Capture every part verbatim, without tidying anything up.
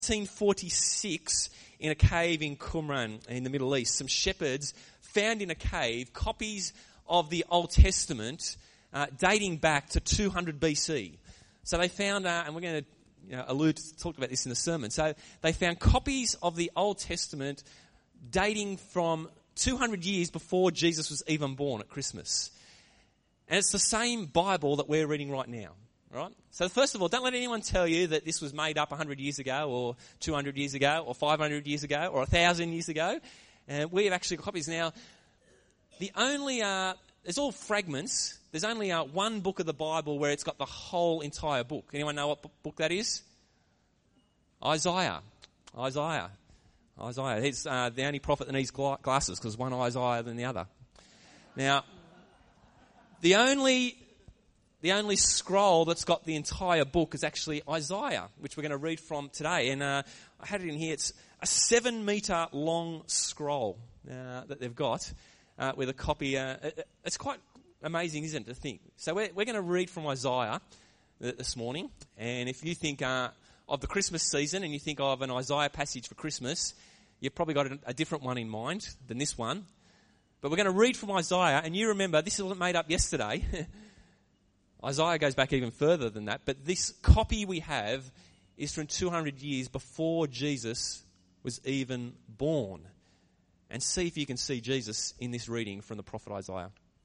nineteen forty-six, in a cave in Qumran in the Middle East, some shepherds found in a cave copies of the Old Testament uh, dating back to two hundred B C. So they found, uh, and we're going to you know, allude, talk about this in the sermon. So they found copies of the Old Testament dating from two hundred years before Jesus was even born at Christmas. And it's the same Bible that we're reading right now, right? So first of all, don't let anyone tell you that this was made up one hundred years ago or two hundred years ago or five hundred years ago or one thousand years ago. And we have actually got copies now. The only, uh, there's all fragments. There's only uh, one book of the Bible where it's got the whole entire book. Anyone know what book that is? Isaiah. Isaiah. Isaiah. He's uh, the only prophet that needs gla- glasses because one eye's higher than the other. Now, the only the only scroll that's got the entire book is actually Isaiah, which we're going to read from today. And uh, I had it in here. It's a seven metre long scroll uh, that they've got uh, with a copy. Uh, it's quite amazing, isn't it, to think? So we're, we're going to read from Isaiah this morning. And if you think uh, of the Christmas season and you think of an Isaiah passage for Christmas, you've probably got a, a different one in mind than this one. But we're going to read from Isaiah. And you remember, this wasn't made up yesterday. Isaiah goes back even further than that. But this copy we have is from two hundred years before Jesus was even born. And see if you can see Jesus in this reading from the prophet Isaiah.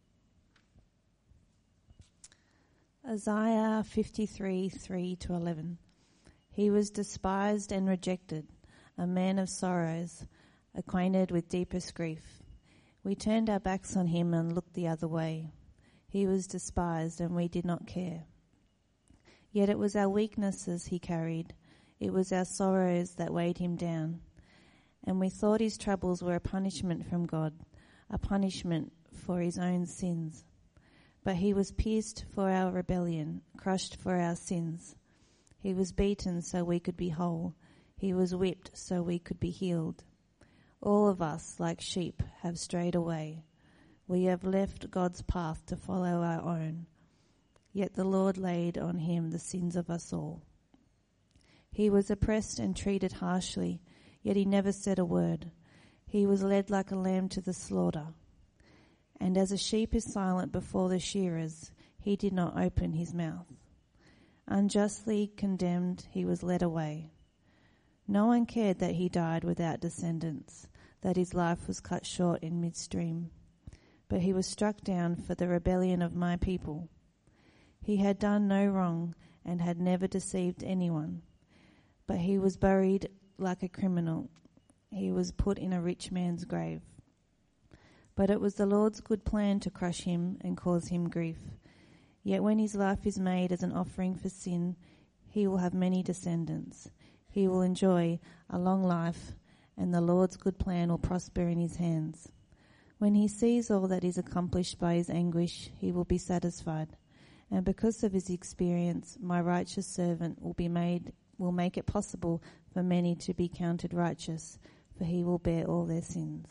Isaiah fifty-three, three to eleven. He was despised and rejected, a man of sorrows, acquainted with deepest grief. We turned our backs on him and looked the other way. He was despised and we did not care. Yet it was our weaknesses he carried. It was our sorrows that weighed him down. And we thought his troubles were a punishment from God, a punishment for his own sins. But he was pierced for our rebellion, crushed for our sins. He was beaten so we could be whole. He was whipped so we could be healed. All of us, like sheep, have strayed away. We have left God's path to follow our own. Yet the Lord laid on him the sins of us all. He was oppressed and treated harshly, yet he never said a word. He was led like a lamb to the slaughter. And as a sheep is silent before the shearers, he did not open his mouth. Unjustly condemned, he was led away. No one cared that he died without descendants, that his life was cut short in midstream. But he was struck down for the rebellion of my people. He had done no wrong and had never deceived anyone. But he was buried like a criminal. He was put in a rich man's grave. But it was the Lord's good plan to crush him and cause him grief. Yet when his life is made as an offering for sin, he will have many descendants. He will enjoy a long life, and the Lord's good plan will prosper in his hands. When he sees all that is accomplished by his anguish, he will be satisfied. And because of his experience, my righteous servant will be made, will make it possible for many to be counted righteous, for he will bear all their sins.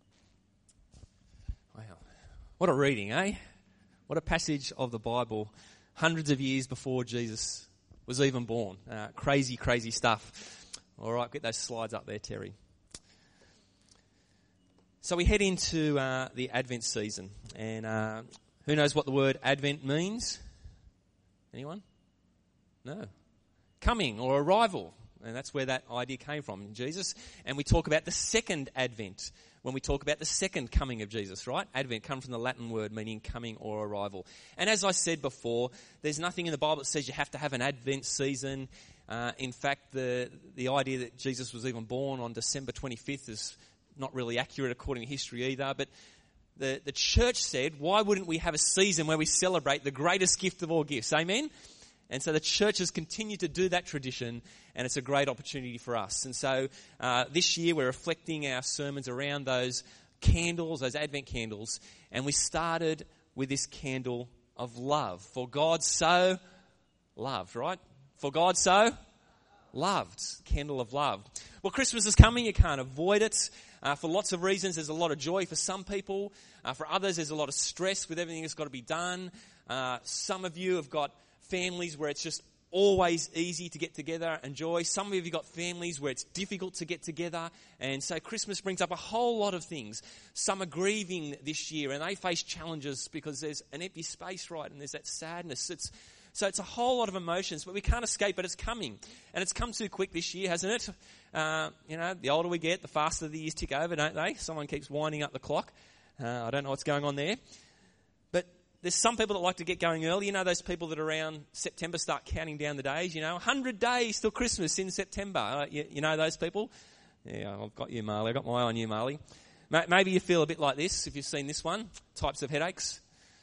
Wow. What a reading, eh? What a passage of the Bible hundreds of years before Jesus was even born. Uh, crazy, crazy stuff. All right, get those slides up there, Terry. So we head into uh, the Advent season. And uh, who knows what the word Advent means? Anyone? No. Coming or arrival. And that's where that idea came from, Jesus. And we talk about the second Advent when we talk about the second coming of Jesus, right? Advent comes from the Latin word meaning coming or arrival. And as I said before, there's nothing in the Bible that says you have to have an Advent season. Uh, in fact, the the idea that Jesus was even born on December twenty-fifth is not really accurate according to history either. But the, the church said, why wouldn't we have a season where we celebrate the greatest gift of all gifts? Amen? And so the church has continued to do that tradition, and it's a great opportunity for us. And so uh, this year we're reflecting our sermons around those candles, those Advent candles, and we started with this candle of love. For God so loved, right? For God so loved. Candle of love. Well, Christmas is coming. You can't avoid it. Uh, for lots of reasons, there's a lot of joy for some people. Uh, for others, there's a lot of stress with everything that's got to be done. Uh, some of you have got families where it's just always easy to get together, enjoy. Some of you have got families where it's difficult to get together, and so Christmas brings up a whole lot of things. Some are grieving this year, and they face challenges because there's an empty space, right, and there's that sadness. It's So it's a whole lot of emotions, but we can't escape it. It's coming. And it's come too quick this year, hasn't it? Uh, you know, the older we get, the faster the years tick over, don't they? Someone keeps winding up the clock. Uh, I don't know what's going on there. But there's some people that like to get going early. You know, those people that around September start counting down the days, you know, one hundred days till Christmas in September. Uh, you, you know those people? Yeah, I've got you, Marley. I've got my eye on you, Marley. Maybe you feel a bit like this if you've seen this one. Types of headaches.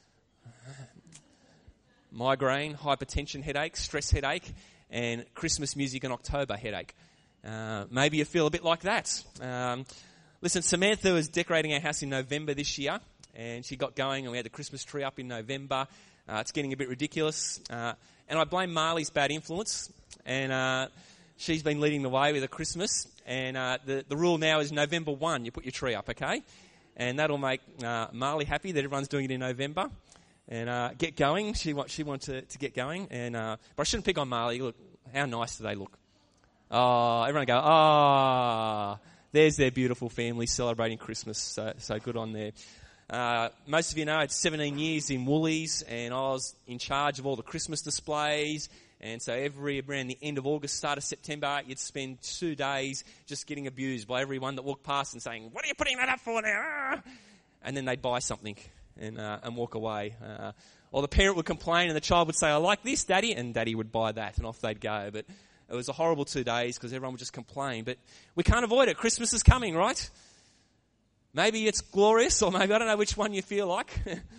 Migraine, hypertension headache, stress headache, and Christmas music in October headache. Uh, maybe you feel a bit like that. Um, listen, Samantha was decorating our house in November this year, and she got going, and we had the Christmas tree up in November. Uh, it's getting a bit ridiculous. Uh, and I blame Marley's bad influence, and uh, she's been leading the way with the Christmas. And uh, the, the rule now is November first, you put your tree up, okay? And that'll make uh, Marley happy that everyone's doing it in November. And uh, get going. She want, she wanted to, to get going. And uh, but I shouldn't pick on Marley. Look, how nice do they look? Oh, everyone go, ah, oh, there's their beautiful family celebrating Christmas. So, so good on there. Uh, most of you know it's seventeen years in Woolies, and I was in charge of all the Christmas displays. And so every around the end of August, start of September, you'd spend two days just getting abused by everyone that walked past and saying, "What are you putting that up for there?" Ah! And then they'd buy something. And, uh, and walk away. Uh, or the parent would complain and the child would say, "I like this, Daddy," and Daddy would buy that, and off they'd go. But it was a horrible two days because everyone would just complain. But we can't avoid it. Christmas is coming, right? Maybe it's glorious, or maybe I don't know which one you feel like.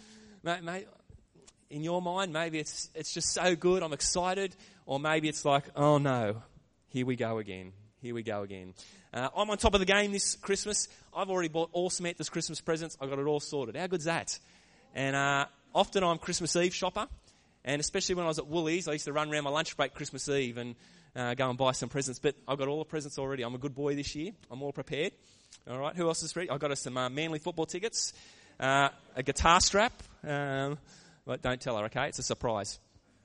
In your mind, maybe it's it's just so good, I'm excited. Or maybe it's like, oh no, here we go again. Here we go again. Uh, I'm on top of the game this Christmas. I've already bought all Samantha's Christmas presents. I got it all sorted. How good's that? And uh, often I'm Christmas Eve shopper. And especially when I was at Woolies, I used to run around my lunch break Christmas Eve and uh, go and buy some presents. But I've got all the presents already. I'm a good boy this year. I'm all prepared. All right, who else is ready? I've got us some uh, Manly football tickets, uh, a guitar strap. Um, but don't tell her, okay? It's a surprise.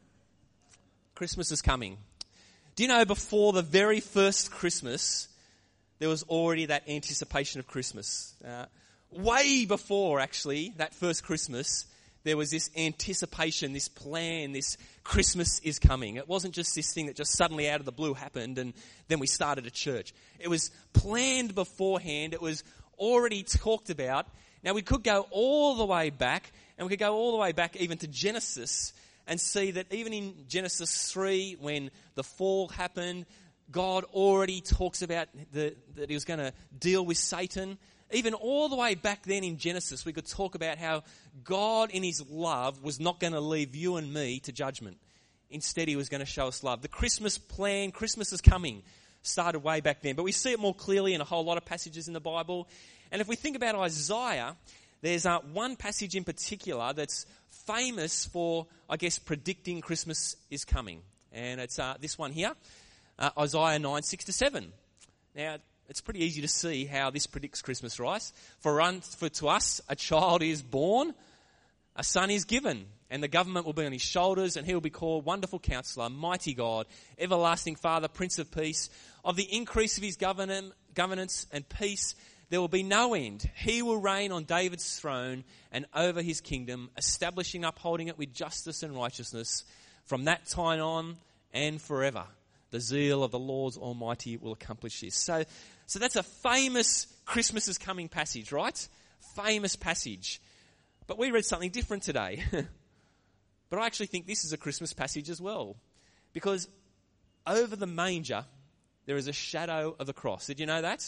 Christmas is coming. Do you know before the very first Christmas, there was already that anticipation of Christmas? Uh, way before, actually, that first Christmas, there was this anticipation, this plan, this Christmas is coming. It wasn't just this thing that just suddenly out of the blue happened and then we started a church. It was planned beforehand. It was already talked about. Now, we could go all the way back, and we could go all the way back even to Genesis and see that even in Genesis three, when the fall happened, God already talks about the, that he was going to deal with Satan. Even all the way back then in Genesis, we could talk about how God in his love was not going to leave you and me to judgment. Instead, he was going to show us love. The Christmas plan, Christmas is coming, started way back then. But we see it more clearly in a whole lot of passages in the Bible. And if we think about Isaiah, there's uh, one passage in particular that's famous for, I guess, predicting Christmas is coming. And it's uh, this one here, uh, Isaiah nine, six to seven. Now, it's pretty easy to see how this predicts Christmas, right? For, un, for to us, a child is born, a son is given, and the government will be on his shoulders, and he will be called Wonderful Counselor, Mighty God, Everlasting Father, Prince of Peace. Of the increase of his governance and peace, there will be no end. He will reign on David's throne and over his kingdom, establishing, upholding it with justice and righteousness from that time on and forever. The zeal of the Lord Almighty will accomplish this. So, so that's a famous Christmas is coming passage, right? Famous passage. But we read something different today. But I actually think this is a Christmas passage as well. Because over the manger, there is a shadow of the cross. Did you know that?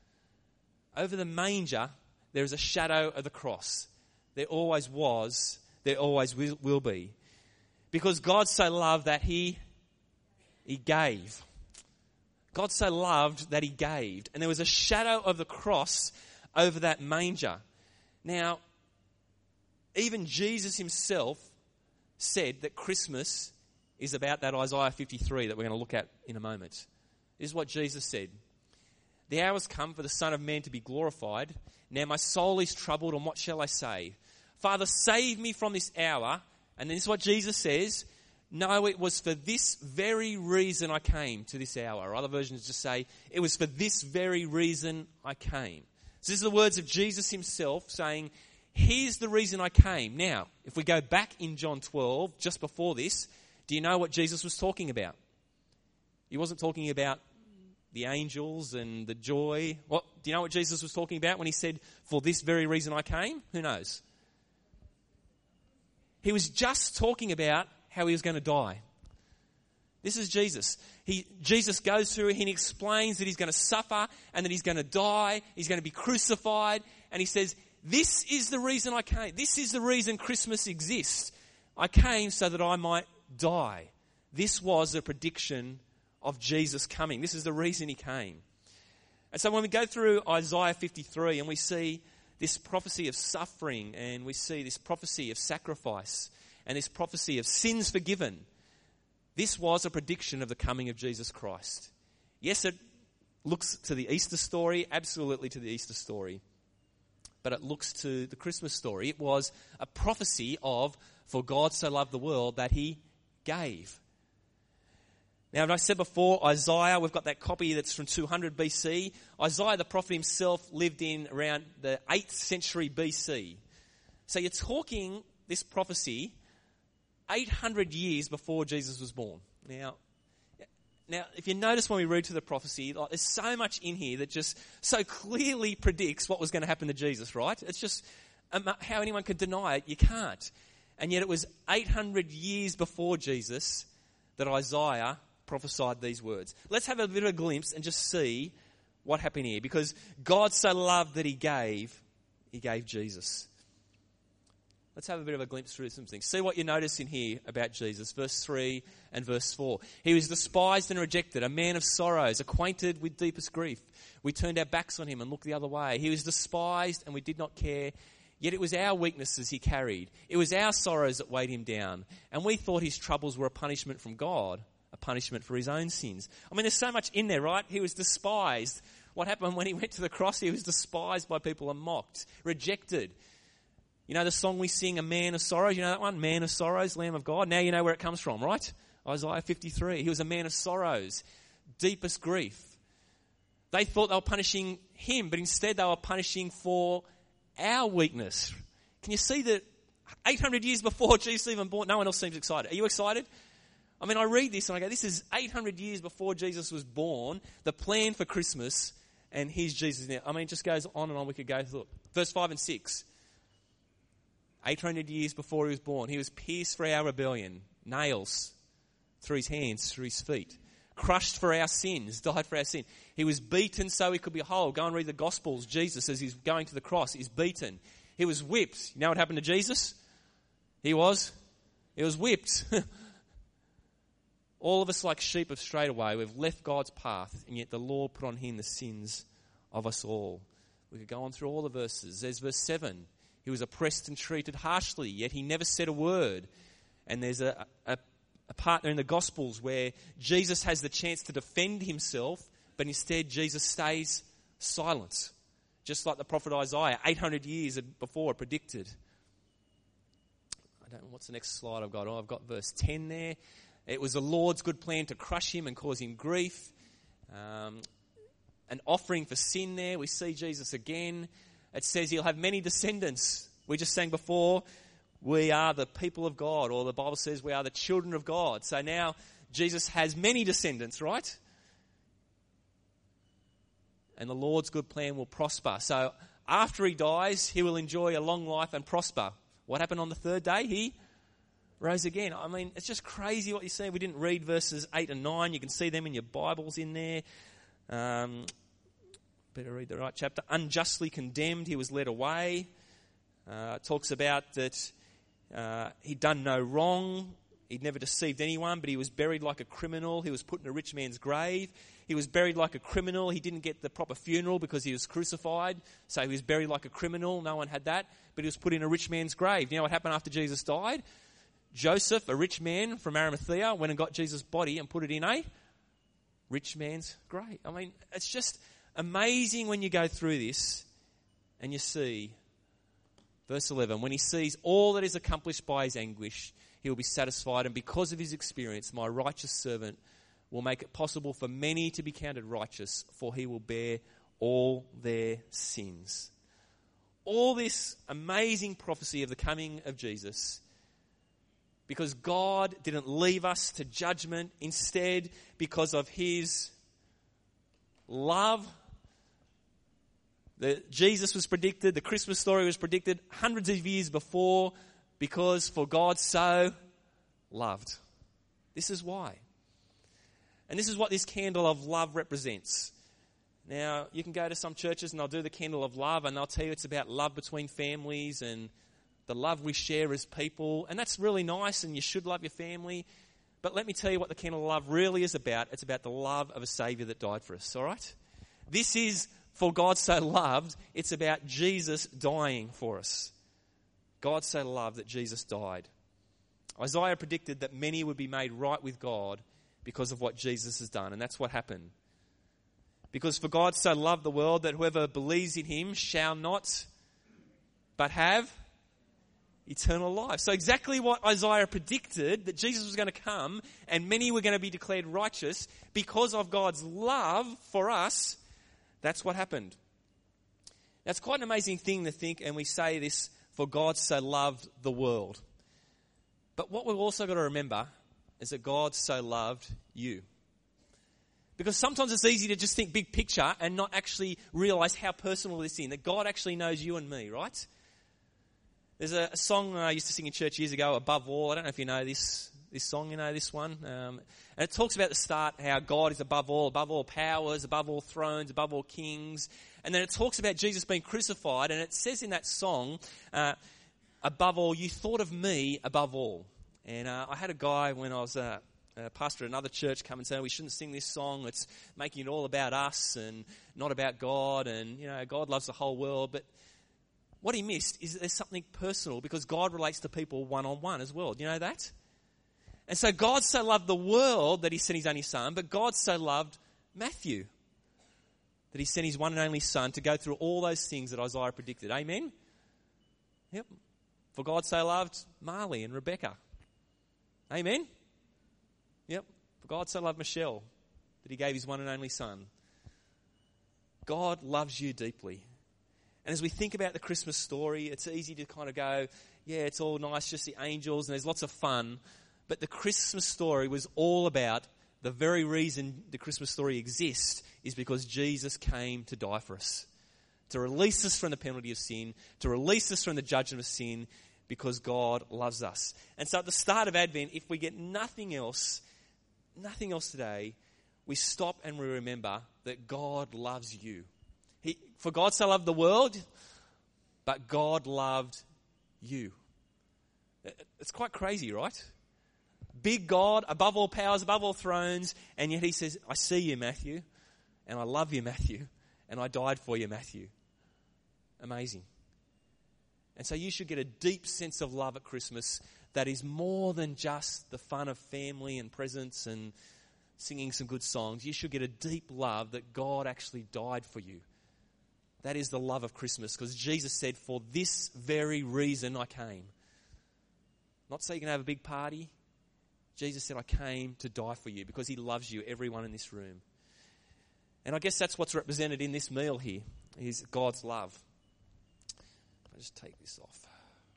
Over the manger, there is a shadow of the cross. There always was, there always will, will be. Because God so loved that he, he gave. God so loved that he gave. And there was a shadow of the cross over that manger. Now, even Jesus himself said that Christmas is about that Isaiah fifty-three that we're going to look at in a moment. This is what Jesus said. The hour has come for the Son of Man to be glorified. Now my soul is troubled, and what shall I say? Father, save me from this hour. And then this is what Jesus says. No, it was for this very reason I came to this hour. Or other versions just say, it was for this very reason I came. So this is the words of Jesus himself saying, here's the reason I came. Now, if we go back in John twelve, just before this, do you know what Jesus was talking about? He wasn't talking about the angels and the joy. What, do you know what Jesus was talking about when he said, for this very reason I came? Who knows? He was just talking about how he was going to die. This is Jesus. He, Jesus goes through and he explains that he's going to suffer and that he's going to die. He's going to be crucified. And he says, this is the reason I came. This is the reason Christmas exists. I came so that I might die. This was a prediction of Jesus coming. This is the reason he came. And so when we go through Isaiah fifty-three and we see this prophecy of suffering and we see this prophecy of sacrifice and this prophecy of sins forgiven, this was a prediction of the coming of Jesus Christ. Yes, it looks to the Easter story, absolutely to the Easter story, but it looks to the Christmas story. It was a prophecy of, for God so loved the world that he gave. Now, as I said before, Isaiah, we've got that copy that's from two hundred B C. Isaiah, the prophet himself, lived in around the eighth century B C. So you're talking this prophecy eight hundred years before Jesus was born. Now, now, if you notice when we read through the prophecy, like, there's so much in here that just so clearly predicts what was going to happen to Jesus, right? It's just um, how anyone could deny it. You can't. And yet it was eight hundred years before Jesus that Isaiah prophesied these words. Let's have a bit of a glimpse and just see what happened here. Because God so loved that he gave, he gave Jesus. Let's have a bit of a glimpse through some things. See what you notice in here about Jesus. Verse three and verse four. He was despised and rejected, a man of sorrows, acquainted with deepest grief. We turned our backs on him and looked the other way. He was despised and we did not care. Yet it was our weaknesses he carried. It was our sorrows that weighed him down. And we thought his troubles were a punishment from God, a punishment for his own sins. I mean, there's so much in there, right? He was despised. What happened when he went to the cross? He was despised by people and mocked, rejected. You know the song we sing, A Man of Sorrows? You know that one? Man of Sorrows, Lamb of God. Now you know where it comes from, right? Isaiah fifty-three. He was a man of sorrows, deepest grief. They thought they were punishing him, but instead they were punishing for our weakness. Can you see that eight hundred years before Jesus even born, no one else seems excited. Are you excited? I mean, I read this and I go, this is eight hundred years before Jesus was born, the plan for Christmas, and here's Jesus now. I mean, it just goes on and on. We could go through it. Verse five and six. eight hundred years before he was born, he was pierced for our rebellion, nails through his hands, through his feet, crushed for our sins, died for our sin. He was beaten so he could be whole. Go and read the Gospels. Jesus, as he's going to the cross, is beaten. He was whipped. You know what happened to Jesus? He was? He was whipped. All of us like sheep have strayed away. We've left God's path, and yet the Lord put on him the sins of us all. We could go on through all the verses. There's verse seven. He was oppressed and treated harshly, yet he never said a word. And there's a, a, a partner in the Gospels where Jesus has the chance to defend himself, but instead Jesus stays silent. Just like the prophet Isaiah, eight hundred years before, predicted. I don't know, what's the next slide I've got? Oh, I've got verse ten there. It was the Lord's good plan to crush him and cause him grief. Um, an offering for sin there. We see Jesus again. It says he'll have many descendants. We just sang before, we are the people of God, or the Bible says we are the children of God. So now Jesus has many descendants, right? And the Lord's good plan will prosper. So after he dies, he will enjoy a long life and prosper. What happened on the third day? He rose again. I mean, it's just crazy what you see. We didn't read verses eight and nine. You can see them in your Bibles in there. Um, better read the right chapter. Unjustly condemned, he was led away. Uh, it talks about that uh, he'd done no wrong. He'd never deceived anyone, but he was buried like a criminal. He was put in a rich man's grave. He was buried like a criminal. He didn't get the proper funeral because he was crucified. So he was buried like a criminal. No one had that. But he was put in a rich man's grave. You know what happened after Jesus died? Joseph, a rich man from Arimathea, went and got Jesus' body and put it in a rich man's grave. I mean, it's just amazing when you go through this and you see, verse eleven, when he sees all that is accomplished by his anguish, he will be satisfied. And because of his experience, my righteous servant will make it possible for many to be counted righteous, for he will bear all their sins. All this amazing prophecy of the coming of Jesus, because God didn't leave us to judgment. Instead, because of his love, the Jesus was predicted, the Christmas story was predicted hundreds of years before, because for God so loved. This is why. And this is what this candle of love represents. Now, you can go to some churches and they'll do the candle of love and they'll tell you it's about love between families and the love we share as people. And that's really nice and you should love your family. But let me tell you what the candle of love really is about. It's about the love of a Saviour that died for us, all right? This is for God so loved. It's about Jesus dying for us. God so loved that Jesus died. Isaiah predicted that many would be made right with God because of what Jesus has done. And that's what happened. Because for God so loved the world that whoever believes in him shall not but have eternal life. So exactly what Isaiah predicted, that Jesus was going to come and many were going to be declared righteous because of God's love for us, that's what happened. That's quite an amazing thing to think, and we say this, for God so loved the world. But what we've also got to remember is that God so loved you. Because sometimes it's easy to just think big picture and not actually realise how personal this is, that God actually knows you and me, right? There's a, a song I used to sing in church years ago, Above All. I don't know if you know this this song, you know this one. Um, and it talks about at the start how God is above all, above all powers, above all thrones, above all kings. And then it talks about Jesus being crucified, and it says in that song, uh, above all, you thought of me above all. And uh, I had a guy when I was uh, a pastor at another church come and say, we shouldn't sing this song. It's making it all about us and not about God. And, you know, God loves the whole world. But what he missed is that there's something personal, because God relates to people one-on-one as well. Do you know that? And so God so loved the world that he sent his only son, but God so loved Matthew that he sent his one and only son to go through all those things that Isaiah predicted. Amen? Yep. For God so loved Marley and Rebecca. Amen? Yep. For God so loved Michelle that he gave his one and only son. God loves you deeply. And as we think about the Christmas story, it's easy to kind of go, yeah, it's all nice, just the angels, and there's lots of fun. But the Christmas story was all about the very reason the Christmas story exists is because Jesus came to die for us, to release us from the penalty of sin, to release us from the judgment of sin, because God loves us. And so at the start of Advent, if we get nothing else, nothing else today, we stop and we remember that God loves you. He, for God so loved the world, but God loved you. It's quite crazy, right? Big God, above all powers, above all thrones, and yet he says, I see you, Matthew, and I love you, Matthew, and I died for you, Matthew. Amazing. And so you should get a deep sense of love at Christmas that is more than just the fun of family and presents and singing some good songs. You should get a deep love that God actually died for you. That is the love of Christmas, because Jesus said, for this very reason I came. Not so you can have a big party. Jesus said, I came to die for you because he loves you, everyone in this room. And I guess that's what's represented in this meal here, is God's love. I'll just take this off.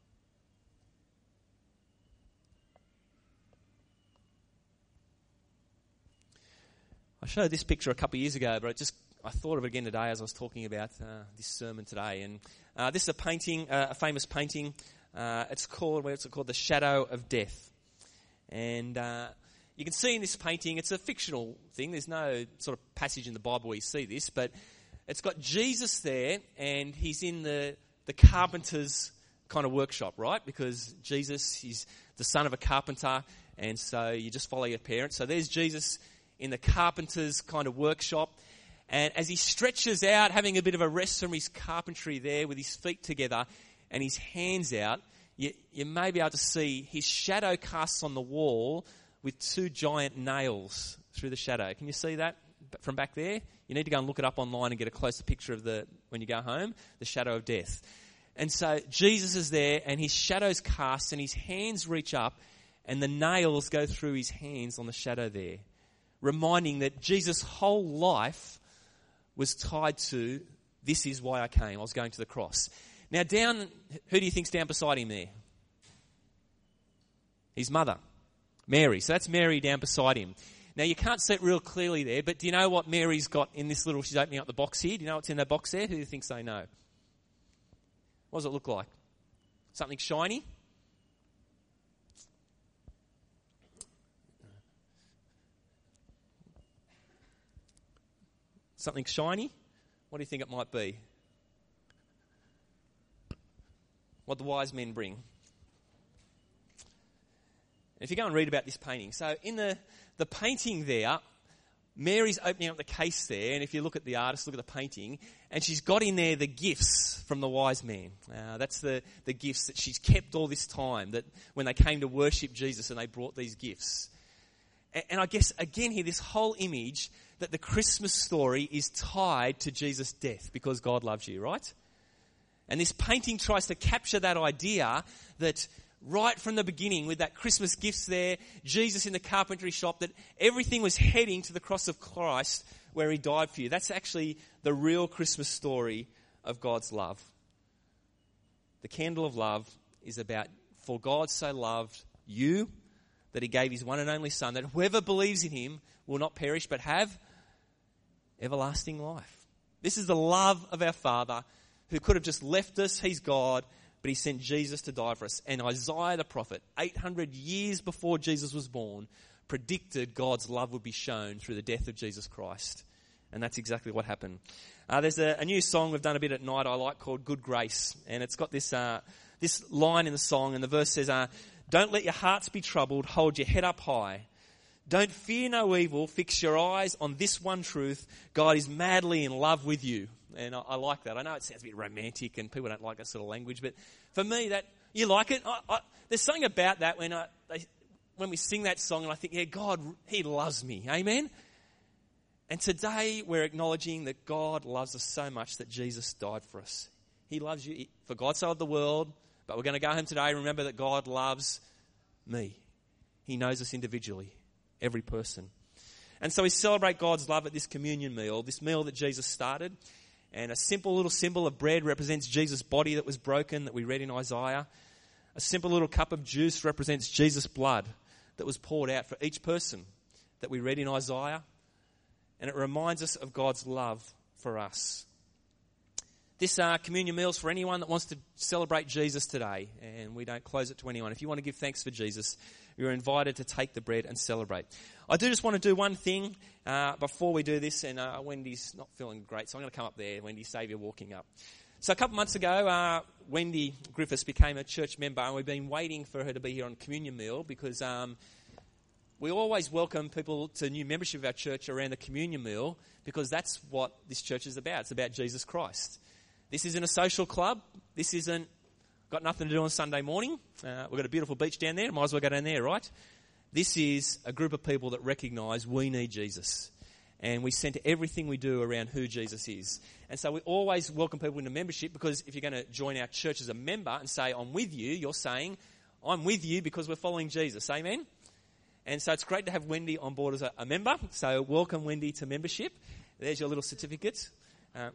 I showed this picture a couple of years ago, but I just I thought of it again today as I was talking about uh, this sermon today. And uh, this is a painting, uh, a famous painting. Uh, it's called, what's it called? The Shadow of Death. And uh, you can see in this painting, it's a fictional thing. There's no sort of passage in the Bible where you see this, but it's got Jesus there, and he's in the, the carpenter's kind of workshop, right? Because Jesus, he's the son of a carpenter, and so you just follow your parents. So there's Jesus in the carpenter's kind of workshop, and as he stretches out, having a bit of a rest from his carpentry there with his feet together and his hands out, You, you may be able to see his shadow casts on the wall with two giant nails through the shadow. Can you see that from back there? You need to go and look it up online and get a closer picture of the, when you go home, the shadow of death. And so Jesus is there and his shadow's cast and his hands reach up and the nails go through his hands on the shadow there, reminding that Jesus' whole life was tied to, this is why I came. I was going to the cross. Now down, who do you think's down beside him there? His mother, Mary. So that's Mary down beside him. Now you can't see it real clearly there, but do you know what Mary's got in this little, she's opening up the box here. Do you know what's in that box there? Who do you think they know? What does it look like? Something shiny? Something shiny? What do you think it might be? What the wise men bring. If you go and read about this painting, so in the, the painting there, Mary's opening up the case there, and if you look at the artist, look at the painting, and she's got in there the gifts from the wise men. Uh, that's the, the gifts that she's kept all this time, that when they came to worship Jesus and they brought these gifts. And, and I guess, again here, this whole image that the Christmas story is tied to Jesus' death because God loves you, right? And this painting tries to capture that idea that right from the beginning, with that Christmas gifts there, Jesus in the carpentry shop, that everything was heading to the cross of Christ where he died for you. That's actually the real Christmas story of God's love. The candle of love is about, for God so loved you that he gave his one and only Son, that whoever believes in him will not perish but have everlasting life. This is the love of our Father, who could have just left us. He's God. But he sent Jesus to die for us. And Isaiah the prophet, eight hundred years before Jesus was born, predicted God's love would be shown through the death of Jesus Christ. And that's exactly what happened. Uh, there's a, a new song we've done a bit at night I like called Good Grace. And it's got this uh, this line in the song, and the verse says, uh, "Don't let your hearts be troubled, hold your head up high. Don't fear no evil, fix your eyes on this one truth, God is madly in love with you." And I, I like that. I know it sounds a bit romantic and people don't like that sort of language, but for me, that you like it. I, I, there's something about that when I, they, when we sing that song and I think, yeah, God, he loves me. Amen? And today we're acknowledging that God loves us so much that Jesus died for us. He loves you. For God so loved the world, but we're going to go home today and remember that God loves me. He knows us individually, every person. And so we celebrate God's love at this communion meal, this meal that Jesus started. And a simple little symbol of bread represents Jesus' body that was broken, that we read in Isaiah. A simple little cup of juice represents Jesus' blood that was poured out for each person, that we read in Isaiah. And it reminds us of God's love for us. This uh, communion meal is for anyone that wants to celebrate Jesus today, and we don't close it to anyone. If you want to give thanks for Jesus, you're invited to take the bread and celebrate. I do just want to do one thing uh, before we do this, and uh, Wendy's not feeling great, so I'm going to come up there. Wendy, save you walking up. So a couple months ago, uh, Wendy Griffiths became a church member, and we've been waiting for her to be here on communion meal because um, we always welcome people to new membership of our church around the communion meal, because that's what this church is about. It's about Jesus Christ. This isn't a social club. This isn't got nothing to do on Sunday morning. Uh, we've got a beautiful beach down there. Might as well go down there, right? This is a group of people that recognise we need Jesus. And we centre everything we do around who Jesus is. And so we always welcome people into membership, because if you're going to join our church as a member and say, I'm with you, you're saying, I'm with you because we're following Jesus. Amen? And so it's great to have Wendy on board as a, a member. So welcome, Wendy, to membership. There's your little certificate. Uh,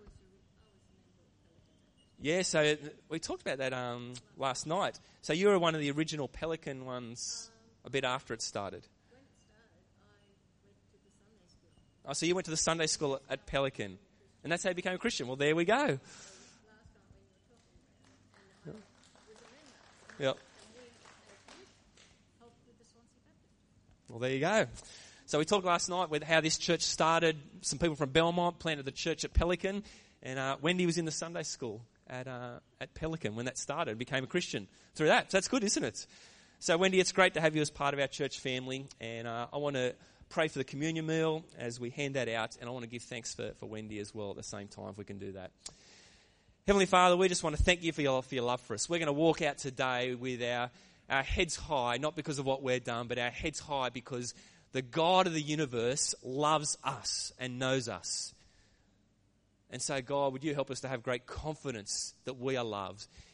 Yeah, so we talked about that um, last night. So you were one of the original Pelican ones a bit after it started. When it started, I went to the Sunday school. Oh, so you went to the Sunday school at Pelican. And that's how you became a Christian. Well, there we go. Last night when you were talking about it, and I was a member. Yep. And we, as youth, helped with the Swansea Baptist. Well, there you go. So we talked last night with how this church started. Some people from Belmont planted the church at Pelican. And uh, Wendy was in the Sunday school at uh, at Pelican when that started, became a Christian through that. So that's good, isn't it? So Wendy, it's great to have you as part of our church family, and uh, I want to pray for the communion meal as we hand that out, and I want to give thanks for, for Wendy as well at the same time if we can do that. Heavenly Father, we just want to thank you for your, for your love for us. We're going to walk out today with our, our heads high, not because of what we've done, but our heads high because the God of the universe loves us and knows us. And so, God, would you help us to have great confidence that we are loved?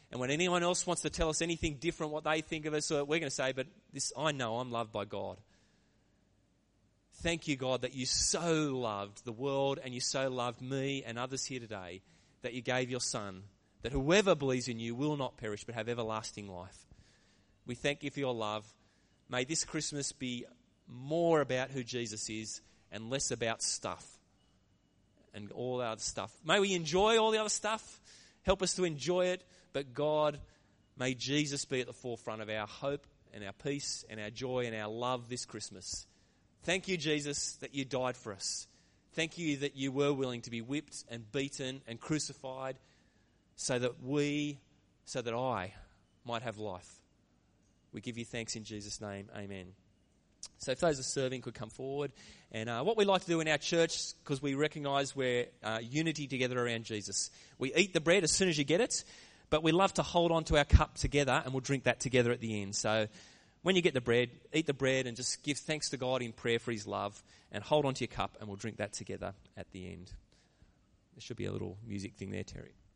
And when anyone else wants to tell us anything different, what they think of us, we're going to say, but this, I know I'm loved by God. Thank you, God, that you so loved the world and you so loved me and others here today that you gave your Son, that whoever believes in you will not perish but have everlasting life. We thank you for your love. May this Christmas be more about who Jesus is and less about stuff and all the other stuff. May we enjoy all the other stuff. Help us to enjoy it. But God, may Jesus be at the forefront of our hope and our peace and our joy and our love this Christmas. Thank you, Jesus, that you died for us. Thank you that you were willing to be whipped and beaten and crucified so that we, so that I might have life. We give you thanks in Jesus' name. Amen. So if those are serving could come forward. And uh, what we like to do in our church, because we recognise we're uh, unity together around Jesus. We eat the bread as soon as you get it, but we love to hold on to our cup together and we'll drink that together at the end. So when you get the bread, eat the bread and just give thanks to God in prayer for his love and hold on to your cup and we'll drink that together at the end. There should be a little music thing there, Terry.